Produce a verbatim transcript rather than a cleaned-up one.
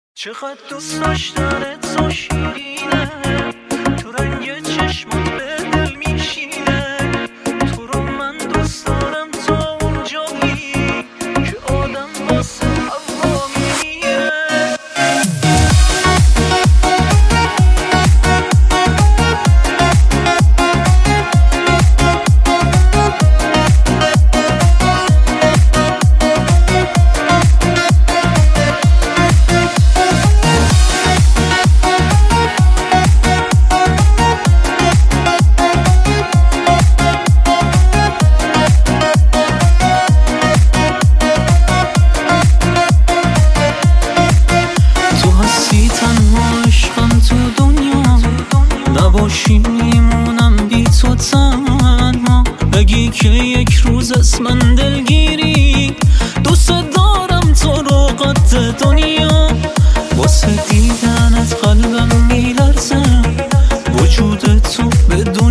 چقدر دوست داشتنت تو شیرینه، تو رنگ چشمات به دل میشینه. تو رو من دوست دارم تو اون جایی که آدم واسه هوا میمیره. نباشی میمونم بی تو تنها، بگی که یک روز از من دلگیری. دوست دارم تو رو قد دنیا، واسه دیدنت قلبم میلرزه. وجود تو بدون